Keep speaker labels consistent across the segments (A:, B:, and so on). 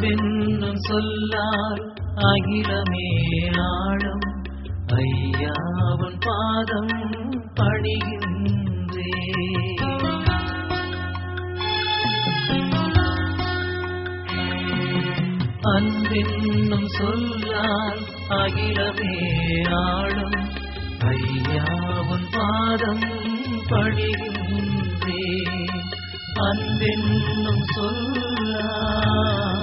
A: அன்பென்னும் சொல்லால் அகிலமே ஆழம் ஐயாவன் பாதம் பணிகின்றே. அன்பென்னும் சொல்லால் அகிலமே ஆழம் ஐயாவன் பாதம் பணிகின்றே. அன்பென்னும் சொல்லால்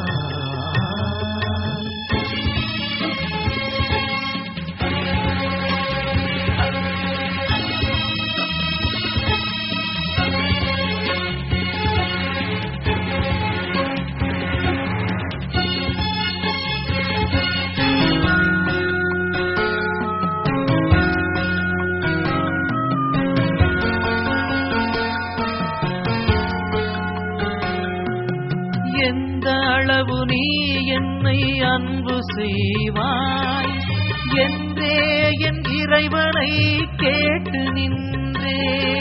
A: எந்த அளவு நீ என்னை அன்பு செய்வாய் என்றே என் இறைவனை கேட்டு நின்றே.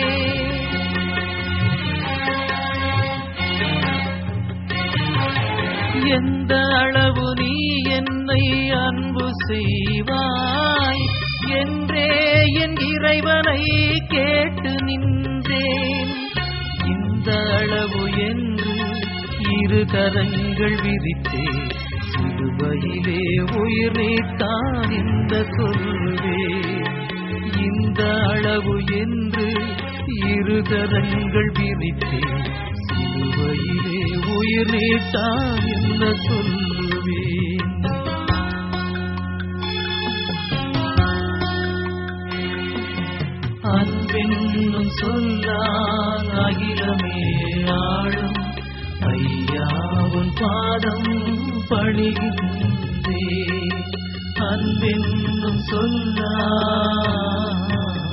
A: எந்த அளவு நீ என்னை அன்பு செய்வாய் என்றே என் இறைவனை கேட்டு நின்றேன். இந்த அளவு என்று இரு கரங்கள் விரித்தே சிலுவையிலே உயிர் நீத்தான் இந்த சொல்வே. இந்த அளவு என்று இரு கரங்கள் விரித்தே சிலுவையிலே உயிர் நீத்தான் என்ன சொல்வே. அன்பென்னும் சொல்லால் அகிலமே ஆழம் ஐயாவன் பாதம் பணிகின்றே. அன்பென்னும் சொல்லால்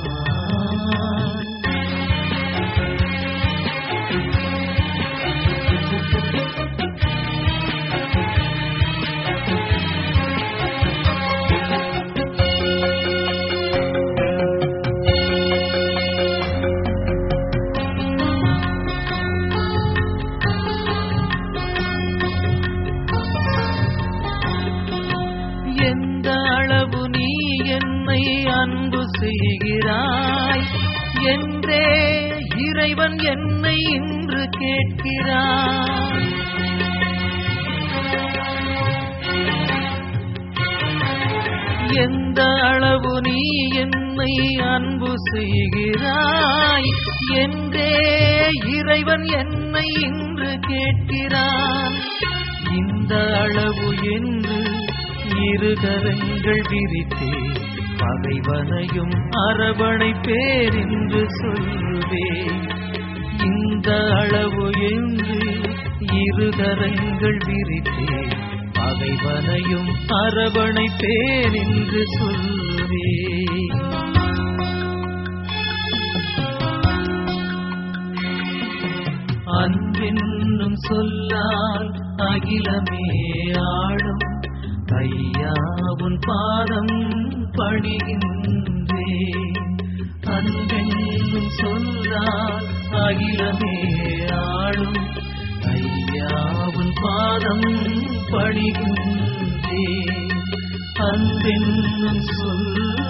A: எந்த அளவு நீ என்னை அன்பு செய்கிறாய் என்றே இறைவன் என்னை இன்று கேட்கிறான். எந்த அளவு நீ என்னை அன்பு செய்கிறாய் என்றே இறைவன் என்னை இன்று கேட்கிறான். இந்த அளவு என்று இரு கரங்கள் விரித்தே பகைவனையும் அரவணைப்பேர் என்று சொல்வே. இந்த அளவு என்று இரு கரங்கள் விரித்தே பகைவனையும் அரவணைப்பேர் என்று சொல்வே. அன்பென்னும் சொல்லால் அகிலமே ஆழம் ஐயாவன் பாதம் பணிகின்றே. அன்பென்னும் சொல்லால் அகிலமே ஆளும் ஐயாவன் பாதம் பணிகின்றே. அன்பென்னும் சொல்